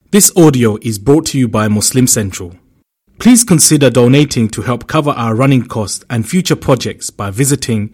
This audio is brought to you by Muslim Central. Please consider donating to help cover our running costs and future projects by visiting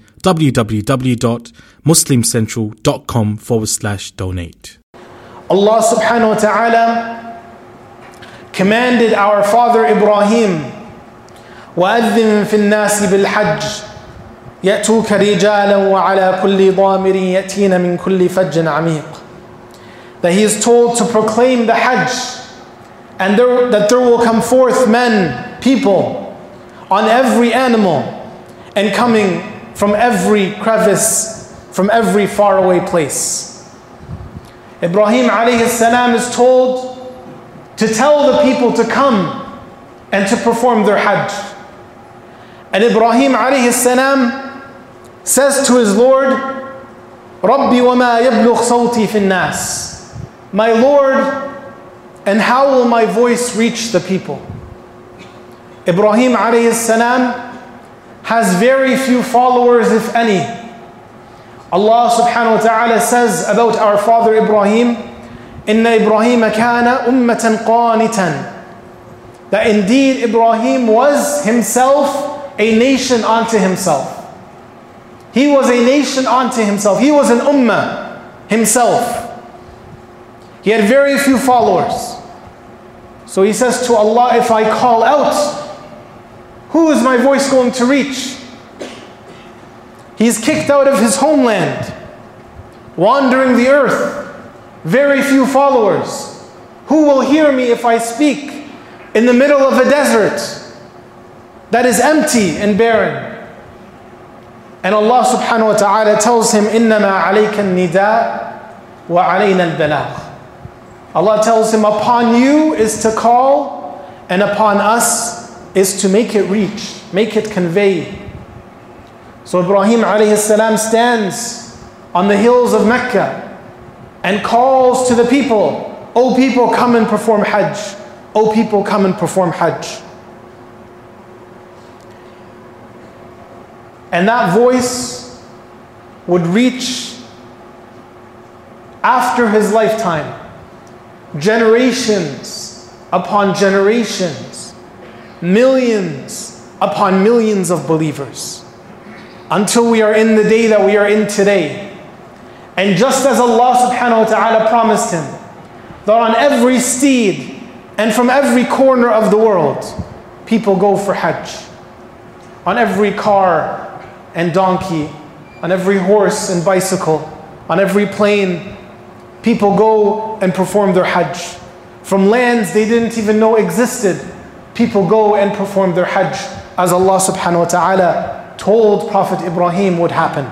www.muslimcentral.com/donate. Allah subhanahu wa ta'ala commanded our father Ibrahim, وَأَذِّن فِي النَّاسِ بِالْحَجِّ يَأْتُوكَ رِجَالًا وَعَلَى كُلِّ ضَامِرٍ يَأْتِينَ مِنْ كُلِّ فَجٍّ عَمِيقٍ. That he is told to proclaim the Hajj, and that there will come forth men, people, on every animal, and coming from every crevice, from every faraway place. Ibrahim alayhi salam is told to tell the people to come and to perform their Hajj. And Ibrahim alayhi salam says to his Lord, Rabbi wa ma yablugh sawti fi nas. My Lord, and how will my voice reach the people? Ibrahim alayhi salam has very few followers, if any. Allah subhanahu wa ta'ala says about our father Ibrahim, Inna Ibrahim kana ummatan qanitan. That indeed Ibrahim was himself a nation unto himself. He was a nation unto himself. He was an ummah himself. He had very few followers. So he says to Allah, if I call out, who is my voice going to reach? He's kicked out of his homeland, wandering the earth, very few followers. Who will hear me if I speak in the middle of a desert that is empty and barren? And Allah subhanahu wa ta'ala tells him, إِنَّمَا عَلَيْكَ النِّدَاءُ وَعَلَيْنَا الْبَلَاغُ. Allah tells him, upon you is to call, and upon us is to make it reach, make it convey. So Ibrahim alayhi salam stands on the hills of Mecca and calls to the people, O people, come and perform Hajj. O people, come and perform Hajj. And that voice would reach after his lifetime, generations upon generations, millions upon millions of believers, until we are in the day that we are in today. And just as Allah subhanahu wa ta'ala promised him, that on every steed and from every corner of the world, people go for Hajj. On every car and donkey, on every horse and bicycle, on every plane, people go and perform their Hajj. From lands they didn't even know existed, people go and perform their Hajj, as Allah subhanahu wa ta'ala told Prophet Ibrahim would happen.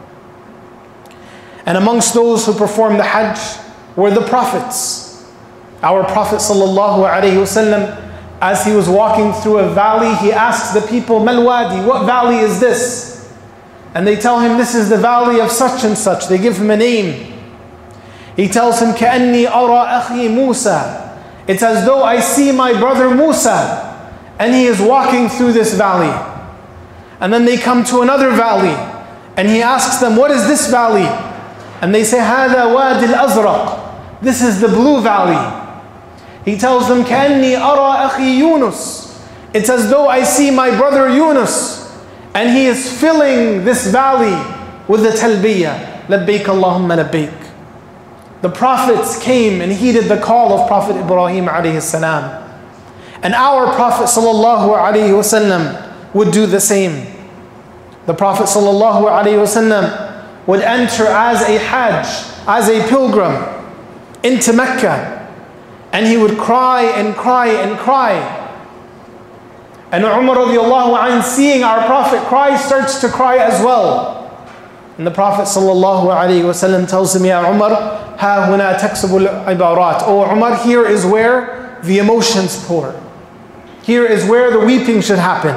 And amongst those who performed the Hajj were the prophets. Our Prophet sallallahu alaihi wasallam, as he was walking through a valley, he asks the people, Mal Wadi, what valley is this? And they tell him, this is the valley of such and such. They give him a name. He tells him, كَأَنِّي أَرَى أَخِي مُوسَى. It's as though I see my brother Musa, and he is walking through this valley. And then they come to another valley, and he asks them, what is this valley? And they say, هَذَا وَادِ الْأَزْرَقِ. This is the blue valley. He tells them, كَأَنِّي أَرَى أَخِي يُونُس. It's as though I see my brother Yunus, and he is filling this valley with the talbiyah, لَبَّيْكَ اللَّهُمَّ لَبَّيْكَ. The prophets came and heeded the call of Prophet Ibrahim alayhi salam. And our Prophet sallallahu alayhi wasallam would do the same. The Prophet sallallahu alayhi wasallam would enter as a hajj, as a pilgrim into Mecca, and he would cry and cry and cry. And Umar radiallahu anh, seeing our Prophet cry, starts to cry as well. And the Prophet sallallahu alayhi wasallam tells him, Ya Umar, ha huna taksabul ibarat. Oh Umar, here is where the emotions pour. Here is where the weeping should happen.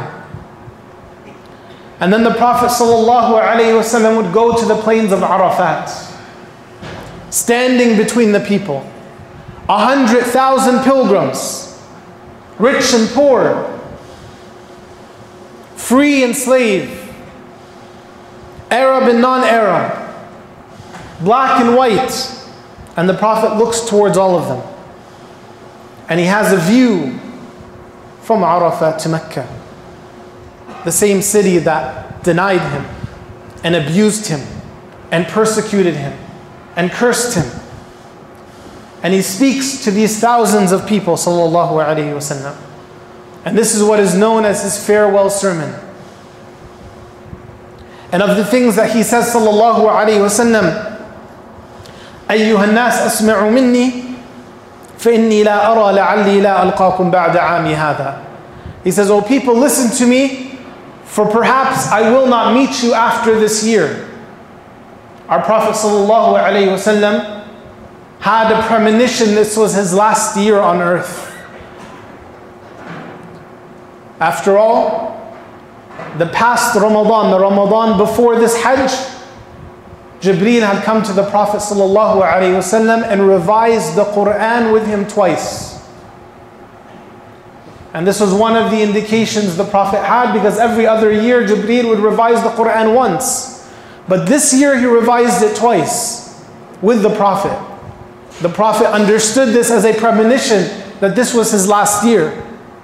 And then the Prophet sallallahu alayhi wasallam would go to the plains of Arafat, standing between the people. 100,000 pilgrims, rich and poor, free and slave, Arab and non-Arab, black and white. And the Prophet looks towards all of them. And he has a view from Arafah to Mecca, the same city that denied him and abused him and persecuted him and cursed him. And he speaks to these thousands of people, sallallahu alaihi wasallam. And this is what is known as his farewell sermon. And of the things that he says, sallallahu alaihi wasallam, أيها الناس أسمعوا مني فإني لا أرى لعلي لا ألقاكم بعد عامي هذا. He says, "O people, listen to me, for perhaps I will not meet you after this year." Our Prophet sallallahu alaihi wasallam had a premonition this was his last year on earth. After all, the past Ramadan, the Ramadan before this Hajj, Jibreel had come to the Prophet sallallahu alaihi wasallam and revised the Quran with him twice. And this was one of the indications the Prophet had, because every other year Jibreel would revise the Quran once. But this year he revised it twice with the Prophet. The Prophet understood this as a premonition that this was his last year.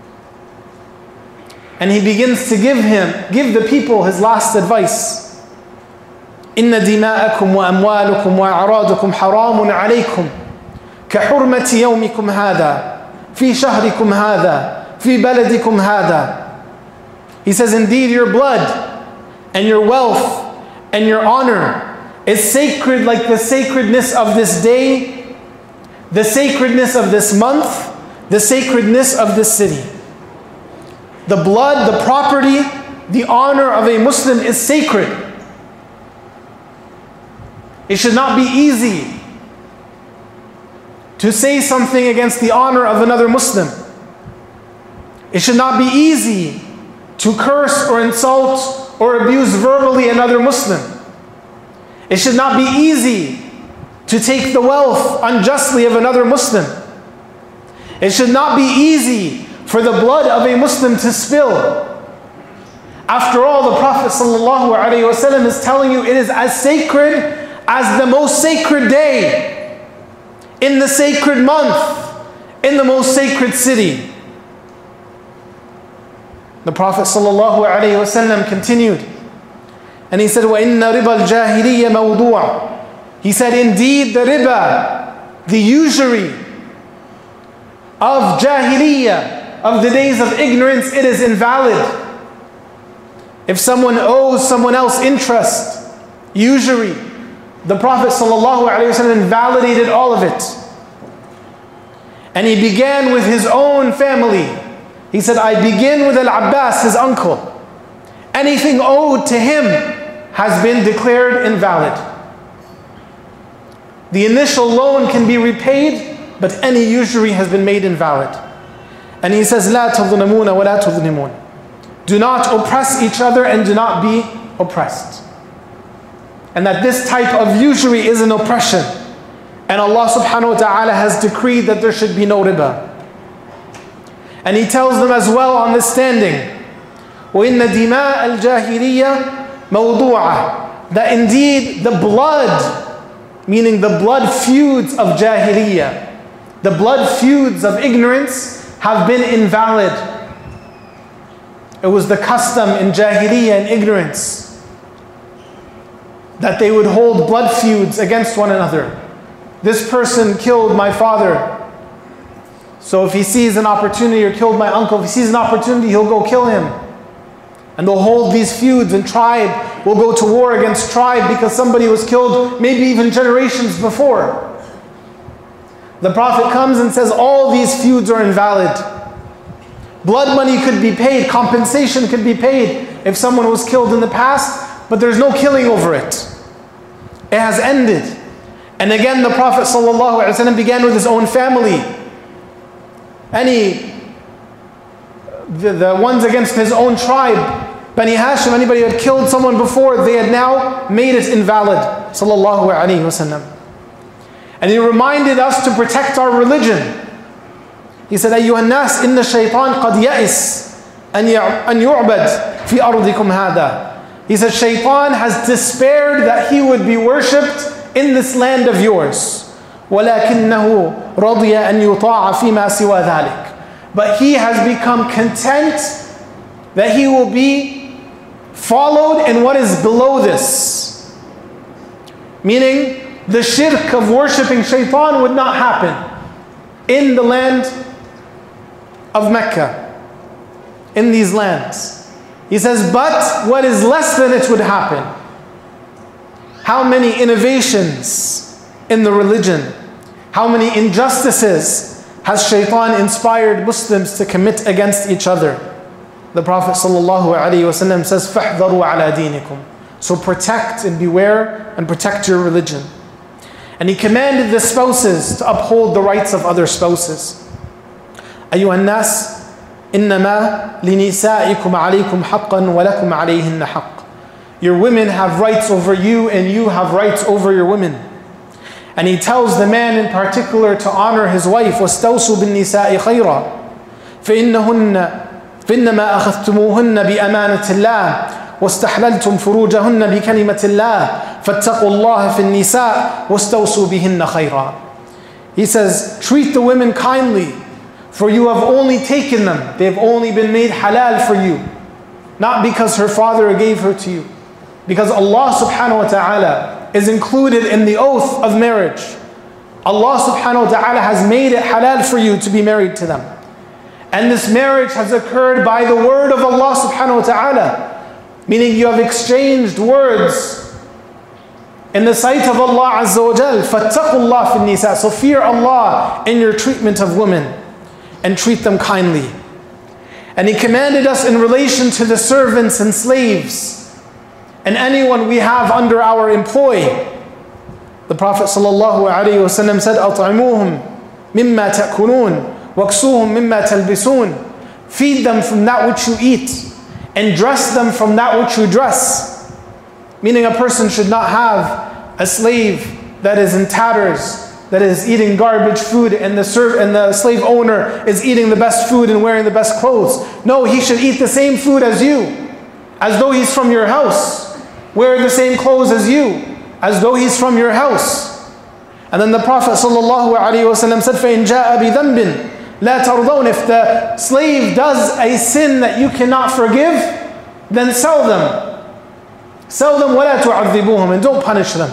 And he begins to give the people his last advice. إن دماءكم وأموالكم وأعراضكم حرام عليكم كحرمة يومكم هذا في شهركم هذا في بلدكم هذا. He says, indeed your blood and your wealth and your honor is sacred like the sacredness of this day, the sacredness of this month, the sacredness of this city. The blood, the property, the honor of a Muslim is sacred. It should not be easy to say something against the honor of another Muslim. It should not be easy to curse or insult or abuse verbally another Muslim. It should not be easy to take the wealth unjustly of another Muslim. It should not be easy for the blood of a Muslim to spill. After all, the Prophet ﷺ is telling you it is as sacred as the most sacred day, in the sacred month, in the most sacred city. The Prophet ﷺ continued, and he said, وَإِنَّ رِبَى الْجَاهِلِيَّ مَوْضُوعٌ. He said, indeed the riba, the usury of jahiliyyah, of the days of ignorance, it is invalid. If someone owes someone else interest, usury, the Prophet ﷺ invalidated all of it. And he began with his own family. He said, I begin with Al-Abbas, his uncle. Anything owed to him has been declared invalid. The initial loan can be repaid, but any usury has been made invalid. And he says, لا تظلمون ولا تظلمون. Do not oppress each other and do not be oppressed. And that this type of usury is an oppression. And Allah subhanahu wa ta'ala has decreed that there should be no riba. And he tells them as well on this standing, وَإِنَّ دِمَاءَ الْجَاهِلِيَّةِ مَوْضُوعَةً. That indeed the blood, meaning the blood feuds of jahiliyyah, the blood feuds of ignorance have been invalid. It was the custom in jahiliyyah and ignorance that they would hold blood feuds against one another. This person killed my father, so if he sees an opportunity, or killed my uncle, if he sees an opportunity, he'll go kill him. And they'll hold these feuds, and tribe will go to war against tribe because somebody was killed maybe even generations before. The Prophet comes and says all these feuds are invalid. Blood money could be paid, compensation could be paid if someone was killed in the past, but there's no killing over it. It has ended. And again, the Prophet ﷺ began with his own family. The ones against his own tribe, Bani Hashim, anybody who had killed someone before, they had now made it invalid. Sallallahu alaihi wasallam. And he reminded us to protect our religion. He said, أيها الناس إن الشيطان قد يئس أن يعبد في أرضكم هذا. He said, Shaitan has despaired that he would be worshipped in this land of yours. وَلَكِنَّهُ رَضِيَ أَنْ يُطَاعَ فِي مَا سِوَى ذَلِكَ. But he has become content that he will be followed in what is below this. Meaning, the shirk of worshipping shaitan would not happen in the land of Mecca, in these lands. He says, but what is less than it would happen. How many innovations in the religion, how many injustices has shaitan inspired Muslims to commit against each other? The Prophet ﷺ says, فَاحْذَرُوا عَلَى دِينِكُمْ. So protect and beware and protect your religion. And he commanded the spouses to uphold the rights of other spouses. أيها الناس إنما لنسائكم عليكم حقا ولكم عليهن حق. Your women have rights over you and you have rights over your women. And he tells the man in particular to honor his wife. وَاسْتَوْصُوا بِالنِّسَاءِ خَيْرًا فإنما أخذتموهن بأمانة الله واستحللتم فروجهن بكلمة الله فاتقوا الله في النساء واستوصوا بهن خيرا. He says, treat the women kindly, for you have only taken them. They have only been made halal for you. Not because her father gave her to you. Because Allah subhanahu wa ta'ala is included in the oath of marriage. Allah subhanahu wa ta'ala has made it halal for you to be married to them. And this marriage has occurred by the word of Allah subhanahu wa ta'ala. Meaning you have exchanged words in the sight of Allah Azza wa Jal. فَاتَّقُوا اللَّهَ فِي النِّسَاءِ. So fear Allah in your treatment of women and treat them kindly. And He commanded us in relation to the servants and slaves and anyone we have under our employ. The Prophet ﷺ said, أَطْعِمُوهُمْ مِمَّا تَأْكُلُونَ وَاكْسُوهُمْ مِمَّا تَلْبِسُونَ. Feed them from that which you eat and dress them from that which you dress. Meaning a person should not have a slave that is in tatters, that is eating garbage food, and the slave owner is eating the best food and wearing the best clothes. No, he should eat the same food as you, as though he's from your house. Wear the same clothes as you, as though he's from your house. And then the Prophet ﷺ said, فَإِنْ جَاءَ بِذَنْبٍ لَا تَرْضَوْنَ. If the slave does a sin that you cannot forgive, then sell them. Sell them, وَلَا تُعَذِّبُوهُمْ, and don't punish them.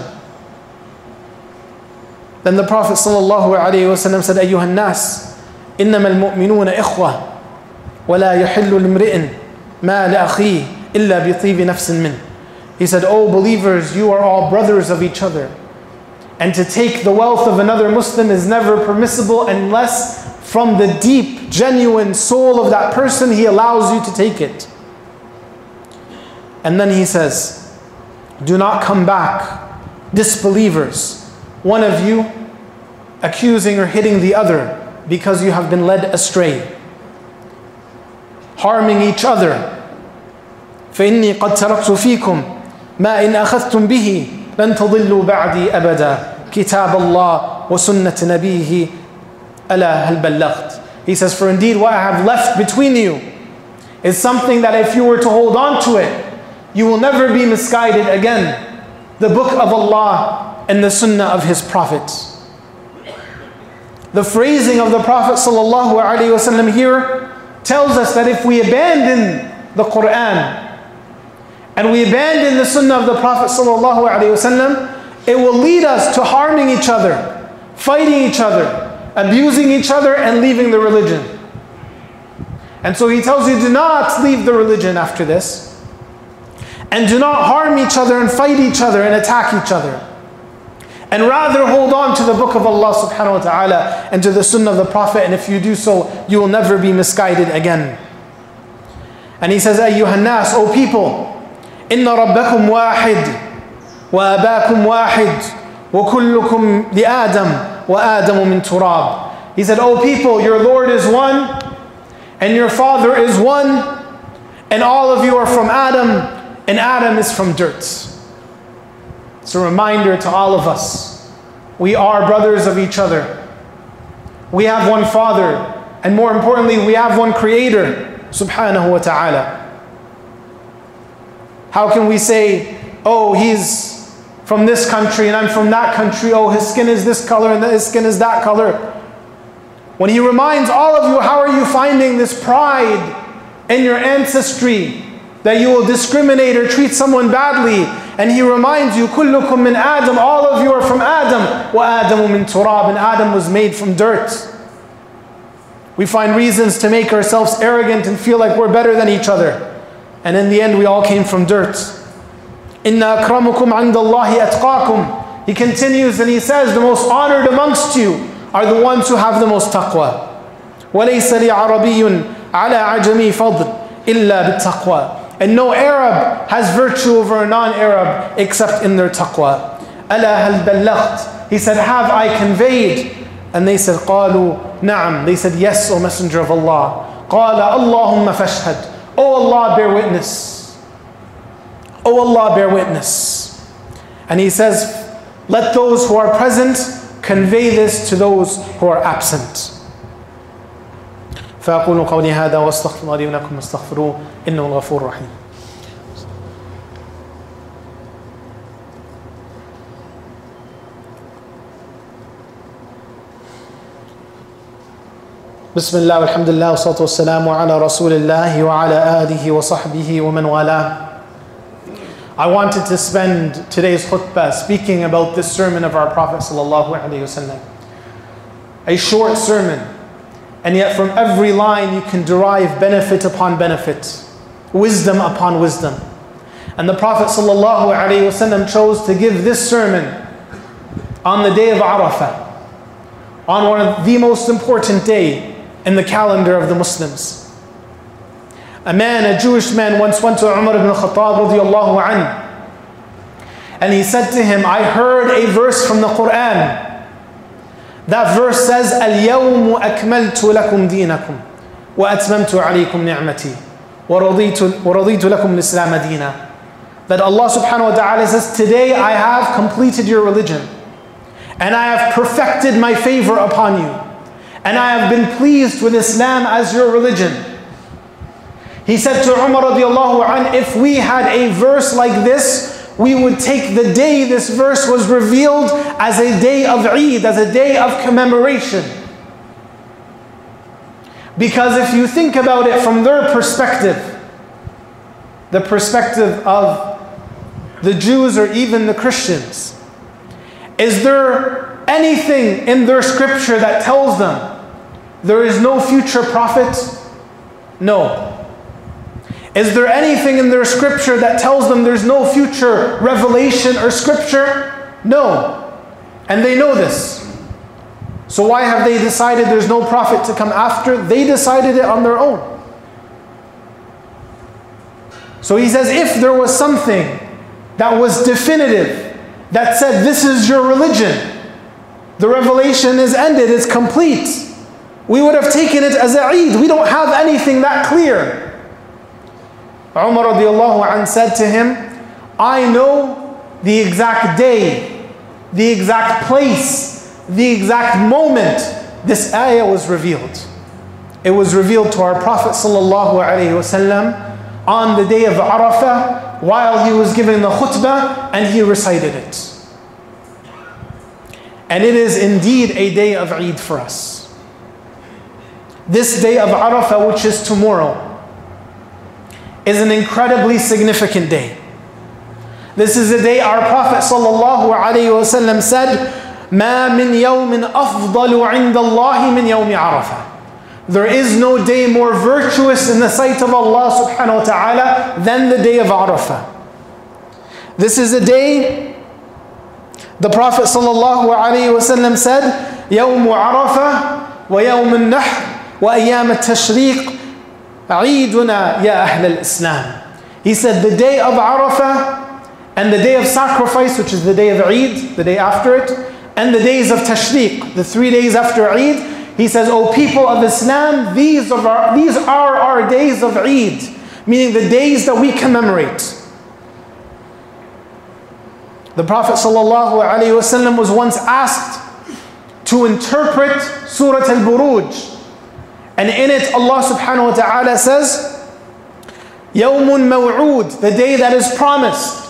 Then the Prophet ﷺ said, أَيُّهَا النَّاسِ إِنَّمَا الْمُؤْمِنُونَ إِخْوَةٌ وَلَا يَحِلُّ لِامْرِئٍ مَا لَأَخِيهِ إِلَّا بِطِيبِ نَفْسٍ مِّنْهُ. He said, O believers, you are all brothers of each other. And to take the wealth of another Muslim is never permissible unless from the deep, genuine soul of that person he allows you to take it. And then he says, do not come back, disbelievers, one of you accusing or hitting the other because you have been led astray, harming each other. فإني قد تركت فيكم ما إن أخذتم به لن تضلوا بعدي أبدا كتاب الله وسنة نبيه ألا هل بلغت. He says, for indeed what I have left between you is something that if you were to hold on to it, you will never be misguided again. The book of Allah and the sunnah of His Prophet. The phrasing of the Prophet ﷺ here tells us that if we abandon the Quran and we abandon the sunnah of the Prophet ﷺ, it will lead us to harming each other, fighting each other, abusing each other, and leaving the religion. And so he tells you, do not leave the religion after this. And do not harm each other and fight each other and attack each other. And rather hold on to the book of Allah subhanahu wa ta'ala and to the sunnah of the Prophet. And if you do so, you will never be misguided again. And he says, أَيُّهَا النَّاسِ, O people, إِنَّ رَبَّكُمْ وَاحِدٌ وَأَبَاكُمْ وَاحِدٌ وَكُلُّكُمْ لِآدَمْ وَآدَمُ مِنْ تُرَابٍ. He said, O people, your Lord is one, and your Father is one, and all of you are from Adam, and Adam is from dirt. It's a reminder to all of us. We are brothers of each other. We have one Father, and more importantly, we have one Creator, subhanahu wa ta'ala. How can we say, oh, he's from this country and I'm from that country. Oh, his skin is this color and his skin is that color. When he reminds all of you, how are you finding this pride in your ancestry that you will discriminate or treat someone badly? And he reminds you, كُلُّكُم مِّنْ Adam, all of you are from Adam. وَآدَمُ مِّن تُرَابٍ, and Adam was made from dirt. We find reasons to make ourselves arrogant and feel like we're better than each other. And in the end, we all came from dirt. إِنَّ أَكْرَمُكُمْ عِنْدَ اللَّهِ أَتْقَاكُمْ. He continues and he says, the most honored amongst you are the ones who have the most taqwa. وَلَيْسَ لِعَرَبِيٌّ عَلَى عَجَمِي فَضْلٌ إِلَّا بِالتَّقْوَى. And no Arab has virtue over a non-Arab except in their taqwa. أَلَا هَلْ بَلَّغْتَ. He said, have I conveyed? And they said, قَالُوا نَعَمْ. They said, yes, O Messenger of Allah. قَالَ اللَّهُمَّ فَاشْهَدْ. O Allah, bear witness. O Allah, bear witness. And he says, let those who are present convey this to those who are absent. فأقول قولي هذا واستغفر الله لي ولكم واستغفروه إنه الغفور الرحيم. بسم الله والحمد لله والصلاة والسلام على رسول الله وعلى آله وصحبه ومن والاه. I wanted to spend today's khutbah speaking about this sermon of our Prophet sallallahu alaihi wasallam. A short sermon, and yet from every line you can derive benefit upon benefit, wisdom upon wisdom. And the Prophet sallallahu alaihi wasallam chose to give this sermon on the day of Arafah, on one of the most important days in the calendar of the Muslims. A Jewish man once went to Umar ibn Khattab radiyallahu anhu, and he said to him, I heard a verse from the Quran. That verse says, الْيَوْمُ أَكْمَلْتُ لَكُمْ دِينَكُمْ وَأَتْمَمْتُ عَلَيْكُمْ نِعْمَتِي وَرَضِيتُ لَكُمْ الْإِسْلَامَ دِينًا. That Allah subhanahu wa ta'ala says, today I have completed your religion, and I have perfected my favor upon you, and I have been pleased with Islam as your religion. He said to Umar radiallahu anh, if we had a verse like this, we would take the day this verse was revealed as a day of Eid, as a day of commemoration. Because if you think about it from their perspective, the perspective of the Jews or even the Christians, is there anything in their scripture that tells them there is no future prophet? No. Is there anything in their scripture that tells them there's no future revelation or scripture? No. And they know this. So why have they decided there's no prophet to come after? They decided it on their own. So he says, if there was something that was definitive, that said this is your religion, the revelation is ended, it's complete, we would have taken it as a Eid. We don't have anything that clear. Umar radiallahu anh said to him, I know the exact day, the exact place, the exact moment this ayah was revealed. It was revealed to our Prophet sallallahu alaihi wasallam on the day of Arafah while he was giving the khutbah, and he recited it. And it is indeed a day of Eid for us. This day of Arafah, which is tomorrow, is an incredibly significant day. This is a day our Prophet sallallahu alaihi wasallam said, "Ma min yawmin afdalu 'inda Allah min yawmi Arafah." There is no day more virtuous in the sight of Allah subhanahu wa ta'ala than the day of Arafah. This is a day, the Prophet sallallahu alaihi wasallam said, "Yawm Arafah wa yawm al-nahr wa ayyam al-tashriq Eiduna ya Ahl al-Islam." He said the day of Arafah and the day of sacrifice, which is the day of Eid, the day after it, and the days of Tashriq, the 3 days after Eid, he says, O people of Islam, these are our days of Eid, meaning the days that we commemorate. The Prophet ﷺ was once asked to interpret Surah Al-Buruj. And in it, Allah subhanahu wa ta'ala says, Yawmun Maw'ud, the day that is promised.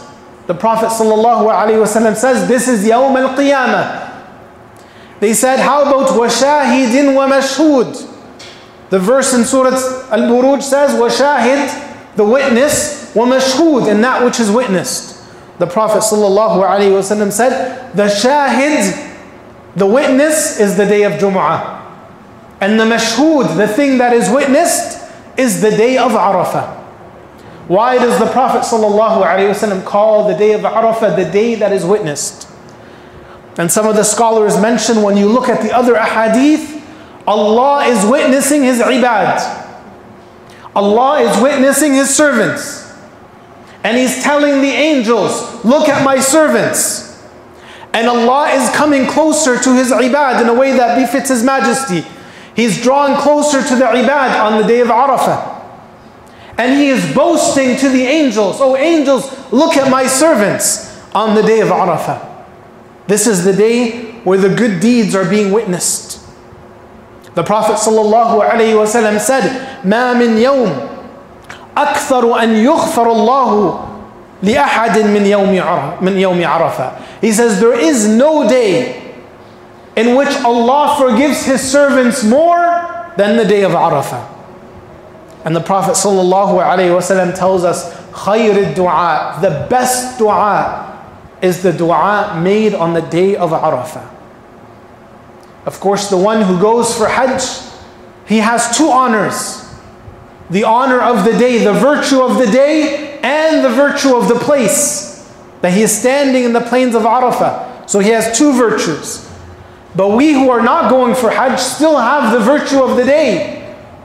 The Prophet ﷺ says, this is Yawm al-Qiyamah. They said, how about وَشَاهِدٍ وَمَشْهُودٍ? The verse in Surah Al-Buruj says, وَشَاهِد, the witness, وَمَشْهُود, and that which is witnessed. The Prophet ﷺ said, the shahid, the witness, is the day of Jumu'ah. And the mashhood, the thing that is witnessed, is the day of Arafah. Why does the Prophet ﷺ call the day of Arafah the day that is witnessed? And some of the scholars mention, when you look at the other ahadith, Allah is witnessing His ibad. Allah is witnessing His servants. And He's telling the angels, look at my servants. And Allah is coming closer to His ibad in a way that befits His majesty. He's drawing closer to the ibad on the day of Arafah. And He is boasting to the angels, oh angels, look at my servants on the day of Arafah. This is the day where the good deeds are being witnessed. The Prophet ﷺ said, مَا مِنْ يَوْمٍ أَكْثَرُ أَنْ يُغْفَرَ اللَّهُ لِأَحَدٍ مِنْ يَوْمِ عَرَفَةٍ. He says, there is no day in which Allah forgives His servants more than the day of Arafah. And the Prophet ﷺ tells us, خَيْرِ الدُّعَاء, the best dua is the dua made on the day of Arafah. Of course, the one who goes for Hajj, he has two honors. The honor of the day, the virtue of the day, and the virtue of the place. That he is standing in the plains of Arafah. So he has two virtues. But we who are not going for Hajj still have the virtue of the day.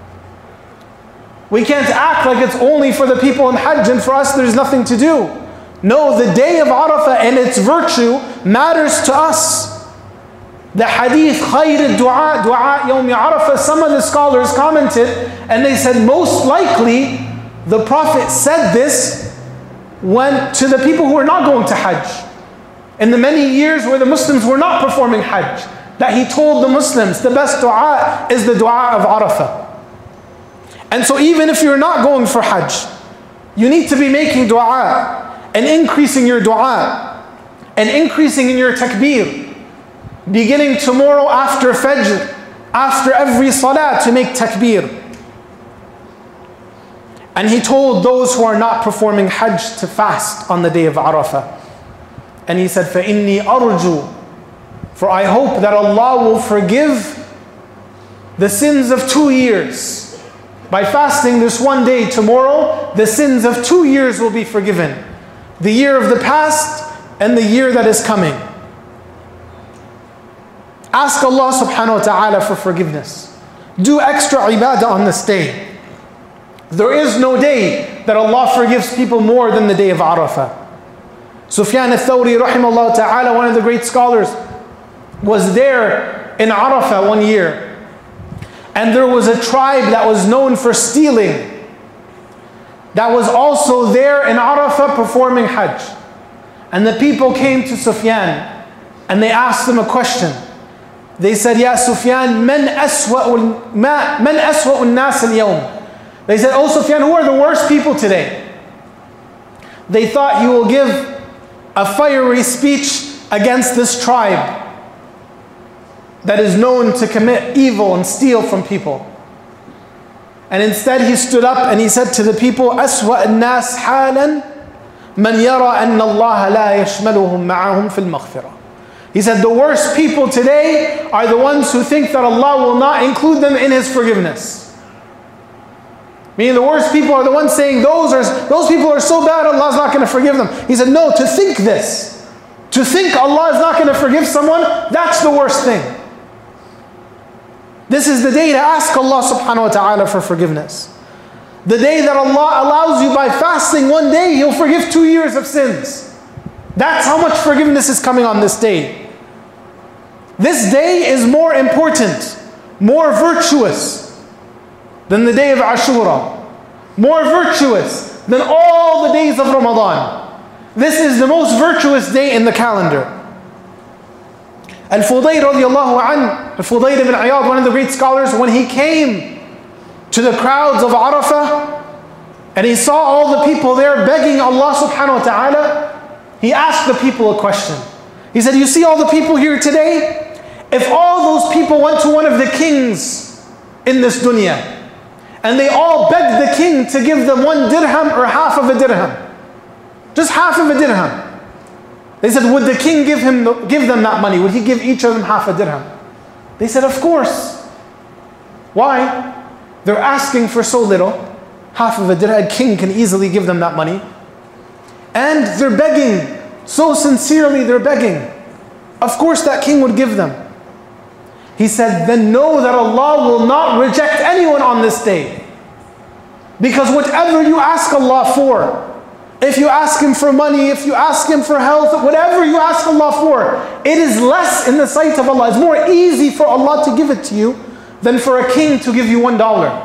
We can't act like it's only for the people in Hajj and for us there's nothing to do. No, the day of Arafah and its virtue matters to us. The hadith, خَيْرِ الدُّعَاء, dua يَوْمِ عَرَفَةٍ, some of the scholars commented and they said most likely the Prophet said this when to the people who are not going to Hajj. In the many years where the Muslims were not performing Hajj, that he told the Muslims the best dua is the dua of Arafah. And so even if you're not going for Hajj, you need to be making dua and increasing your dua and increasing in your takbir. Beginning tomorrow after Fajr, after every salah, to make takbir. And he told those who are not performing Hajj to fast on the day of Arafah. And he said, فَإِنِّي أَرْجُو, for I hope that Allah will forgive the sins of 2 years. By fasting this one day tomorrow, the sins of 2 years will be forgiven. The year of the past and the year that is coming. Ask Allah subhanahu wa ta'ala for forgiveness. Do extra ibadah on this day. There is no day that Allah forgives people more than the day of Arafah. Sufyan al-Thawri rahimahullah ta'ala, one of the great scholars, was there in Arafah one year. And there was a tribe that was known for stealing, that was also there in Arafah performing Hajj. And the people came to Sufyan and they asked him a question. They said, Ya Sufyan, man aswa'u an-nas al-yawm? They said, oh Sufyan, who are the worst people today? They thought, you will give a fiery speech against this tribe that is known to commit evil and steal from people. And instead he stood up and he said to the people, أسوأ الناس حالا من يرى أن الله لا يشملهم معهم في المغفرة. He said, the worst people today are the ones who think that Allah will not include them in His forgiveness. Meaning the worst people are the ones saying, those people are so bad, Allah's not going to forgive them. He said, no, to think this, to think Allah is not going to forgive someone, that's the worst thing. This is the day to ask Allah subhanahu wa ta'ala for forgiveness. The day that Allah allows you by fasting one day, He'll forgive 2 years of sins. That's how much forgiveness is coming on this day. This day is more important, more virtuous than the day of Ashura. More virtuous than all the days of Ramadan. This is the most virtuous day in the calendar. Al-Fudayl radiallahu anh, Al-Fudayl ibn Iyad, one of the great scholars, when he came to the crowds of Arafah and he saw all the people there begging Allah subhanahu wa ta'ala, he asked the people a question. He said, you see all the people here today? If all those people went to one of the kings in this dunya, and they all begged the king to give them 1 dirham or half of a dirham, just half of a dirham. They said, would the king give them that money? Would he give each of them half a dirham? They said, of course. Why? They're asking for so little. Half of a dirham, a king can easily give them that money. And they're begging, so sincerely they're begging. Of course that king would give them. He said, then know that Allah will not reject anyone on this day. Because whatever you ask Allah for, if you ask Him for money, if you ask Him for health, whatever you ask Allah for, it is less in the sight of Allah. It's more easy for Allah to give it to you than for a king to give you $1.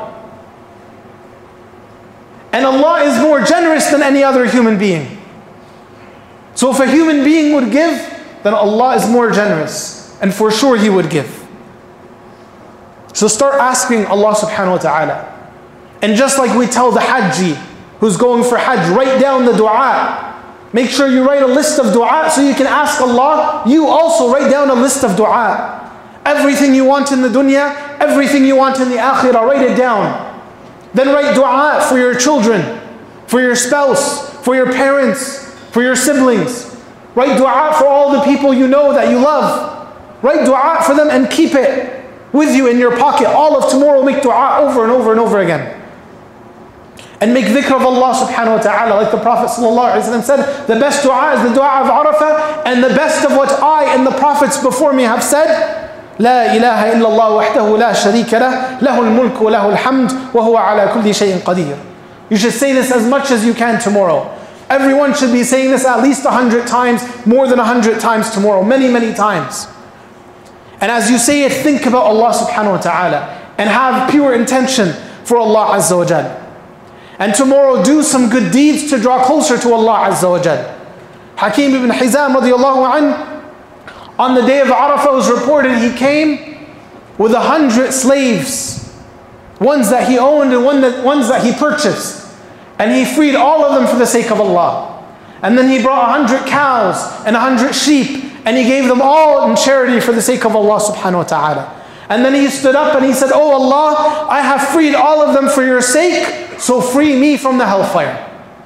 And Allah is more generous than any other human being. So if a human being would give, then Allah is more generous. And for sure He would give. So start asking Allah subhanahu wa ta'ala. And just like we tell the Hajji who's going for Hajj, write down the dua. Make sure you write a list of dua so you can ask Allah. You also write down a list of dua. Everything you want in the dunya, everything you want in the akhirah, write it down. Then write dua for your children, for your spouse, for your parents, for your siblings. Write dua for all the people you know that you love. Write dua for them and keep it with you in your pocket. All of tomorrow make dua over and over and over again. And make dhikr of Allah subhanahu wa ta'ala. Like the Prophet ﷺ said, the best dua is the dua of Arafah, and the best of what I and the Prophets before me have said, لا إله إلا الله وحده لا شريك له له الملك وله الحمد وهو على كل شيء قدير. You should say this as much as you can tomorrow. Everyone should be saying this at least 100 times, more than 100 times tomorrow, many, many times. And as you say it, think about Allah subhanahu wa ta'ala and have pure intention for Allah Azza wa Jal. And tomorrow do some good deeds to draw closer to Allah Azza wa Jal. Hakim ibn Hizam radiallahu anhu, on the day of Arafah, was reported he came with 100 slaves, ones that he owned and ones that he purchased. And he freed all of them for the sake of Allah. And then he brought 100 cows and 100 sheep, and he gave them all in charity for the sake of Allah subhanahu wa ta'ala. And then he stood up and he said, oh Allah, I have freed all of them for your sake, so free me from the hellfire.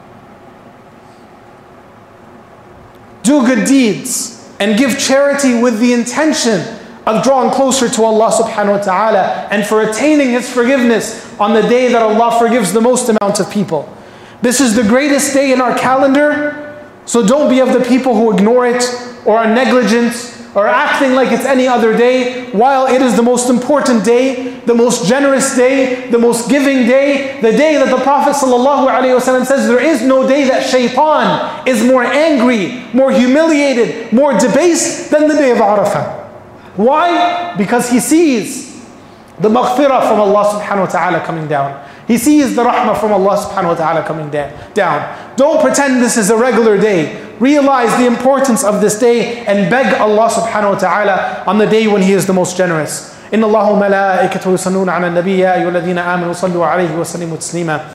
Do good deeds and give charity with the intention of drawing closer to Allah subhanahu wa ta'ala and for attaining His forgiveness on the day that Allah forgives the most amount of people. This is the greatest day in our calendar, so don't be of the people who ignore it or are negligent or acting like it's any other day, while it is the most important day, the most generous day, the most giving day, the day that the Prophet ﷺ says there is no day that shaitan is more angry, more humiliated, more debased than the day of Arafah. Why? Because he sees the maghfirah from Allah subhanahu wa ta'ala coming down. He sees the rahmah from Allah subhanahu wa ta'ala coming down. Don't pretend this is a regular day. Realize the importance of this day and beg Allah subhanahu wa ta'ala on the day when He is the most generous. إن الله وملائكته يصلون على النبي يا أيها الذين آمنوا صلوا عليه وسلموا تسليما.